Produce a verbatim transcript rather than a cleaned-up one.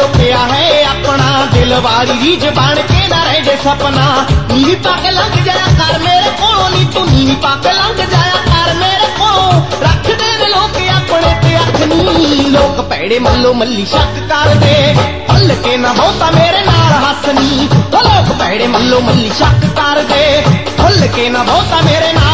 लुकिया है अपना दिल वाली रीझ बन के ना रह जे सपना। नीवी पग लंघ जाया कर मेरे कोलों नी तू नीवी पग लंघ जाया कर मेरे कोलों। रख दे ने लोग अपने ते अख नी लोग भैड़े मल्लो मल्ली शक कर दे भुल के ना बहुता मेरे नाल हसनी। लोग भैड़े मल्लो मल्ली शक कर दे भुल के ना बहुता मेरे नाल